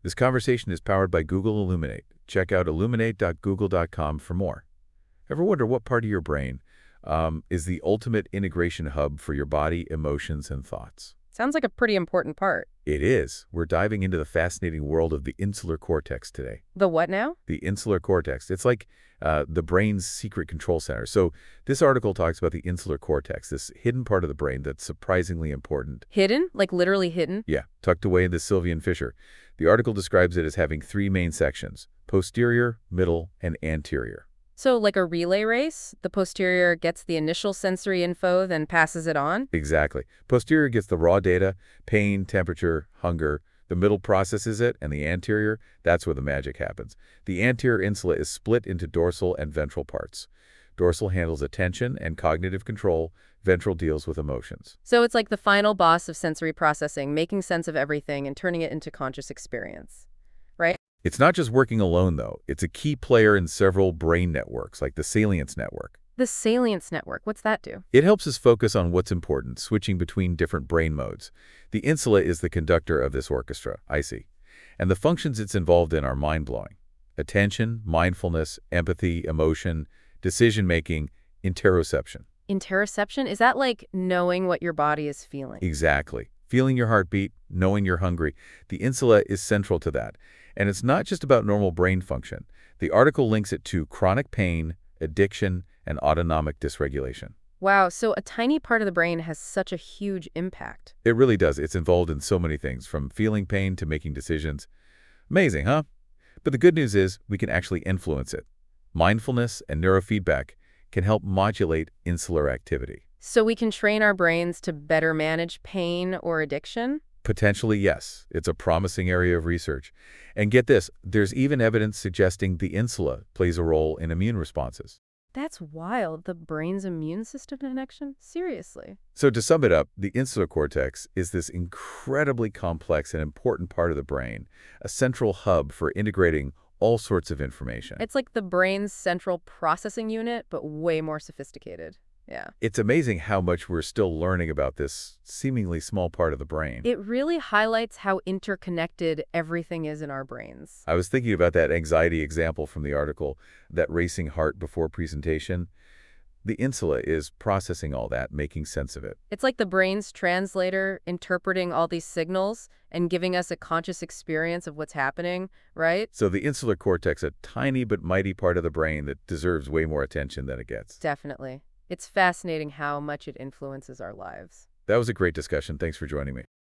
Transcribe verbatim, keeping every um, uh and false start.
This conversation is powered by Google Illuminate. Check out illuminate dot google dot com for more. Ever wonder what part of your brain um, is the ultimate integration hub for your body, emotions, and thoughts? Sounds like a pretty important part. It is. We're diving into the fascinating world of the insular cortex today. The what now? The insular cortex. It's like uh, the brain's secret control center. So this article talks about the insular cortex, this hidden part of the brain that's surprisingly important. Hidden? Like literally hidden? Yeah, tucked away in the Sylvian fissure. The article describes it as having three main sections: posterior, middle, and anterior. So like a relay race, the posterior gets the initial sensory info, then passes it on? Exactly. Posterior gets the raw data, pain, temperature, hunger. The middle processes it, and the anterior, that's where the magic happens. The anterior insula is split into dorsal and ventral parts. Dorsal handles attention and cognitive control. Ventral deals with emotions. So it's like the final boss of sensory processing, making sense of everything and turning it into conscious experience, right? It's not just working alone, though. It's a key player in several brain networks, like the salience network. The salience network, what's that do? It helps us focus on what's important, switching between different brain modes. The insula is the conductor of this orchestra, I see. And the functions it's involved in are mind-blowing. Attention, mindfulness, empathy, emotion, decision-making, interoception. Interoception? Is that like knowing what your body is feeling? Exactly. Feeling your heartbeat, knowing you're hungry. The insula is central to that. And it's not just about normal brain function. The article links it to chronic pain, addiction, and autonomic dysregulation. Wow, so a tiny part of the brain has such a huge impact. It really does. It's involved in so many things, from feeling pain to making decisions. Amazing, huh? But the good news is we can actually influence it. Mindfulness and neurofeedback can help modulate insular activity. So we can train our brains to better manage pain or addiction? Potentially, yes. It's a promising area of research. And get this, there's even evidence suggesting the insula plays a role in immune responses. That's wild. The brain's immune system connection? Seriously. So to sum it up, the insular cortex is this incredibly complex and important part of the brain, a central hub for integrating all sorts of information. It's like the brain's central processing unit, but way more sophisticated. Yeah. It's amazing how much we're still learning about this seemingly small part of the brain. It really highlights how interconnected everything is in our brains. I was thinking about that anxiety example from the article, that racing heart before presentation. The insula is processing all that, making sense of it. It's like the brain's translator interpreting all these signals and giving us a conscious experience of what's happening, right? So the insular cortex, a tiny but mighty part of the brain that deserves way more attention than it gets. Definitely. It's fascinating how much it influences our lives. That was a great discussion. Thanks for joining me.